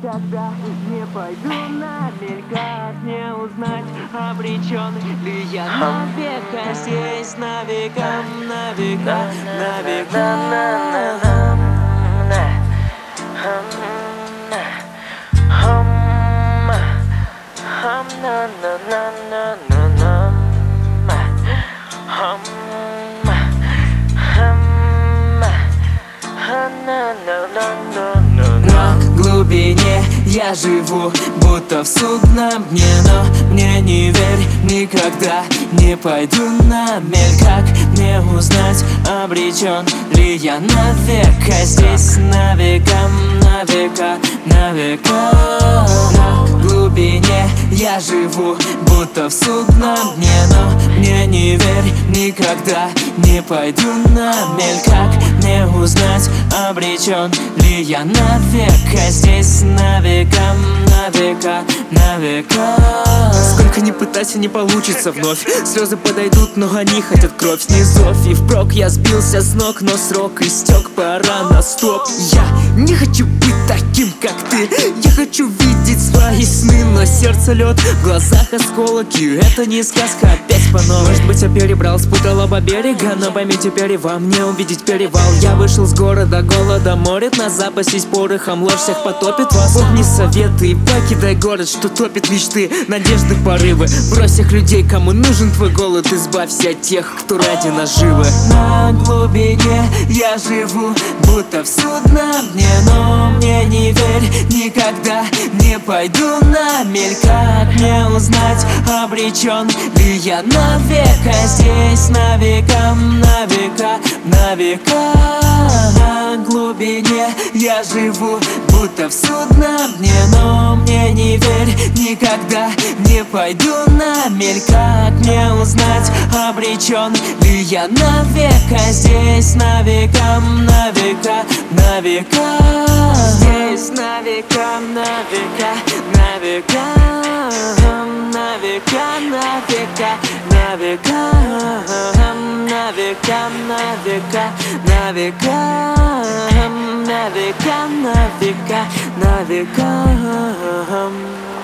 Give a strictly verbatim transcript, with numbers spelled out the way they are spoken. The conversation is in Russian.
никогда не пойду на мель, как не узнать, обречен ли я на века здесь, на века, на века, на века. На глубине я живу, будто в судном дне, но мне не верь, никогда не пойду на мель. Как мне узнать, обречен ли я навека здесь, на века, на века, на века. На глубине я живу, будто в судном дне, но мне не верь, никогда не пойду на мель. Как мне узнать, обречен ли я навека здесь, на века, на века, на века. Сколько ни пытайся, не получится вновь. Слезы подойдут, но они хотят кровь. Снизов и впрок я сбился с ног, но срок истек, пора на стоп. Я не хочу быть таким, как ты. Я хочу видеть свои сны, но сердце лед, в глазах осколки. Это не сказка, опять по новой. Может быть, я перебрал, спутал оба берега, но пойми теперь и вам не увидеть перевал. Я вышел с города, голода морит нас, запасись порохом, ложь всех потопит вас. Помни советы и покидай город, что топит мечты, надежды, порывы. Брось всех людей, кому нужен твой голод, избавься от тех, кто ради наживы. На глубине я живу, будто в судном дне, но мне не верь, никогда не пойду на мель. Как мне узнать, обречен ли я навека здесь, на века, на века, на века. На глубине я живу, будто в судном дне, но мне не верь, никогда не пойду на мель. Как мне узнать, обречен ли я навека здесь, на века, на века, на века. Здесь на века, на века, на века, на века, на века, на века, на века, на века, на века, на века, на века, на века.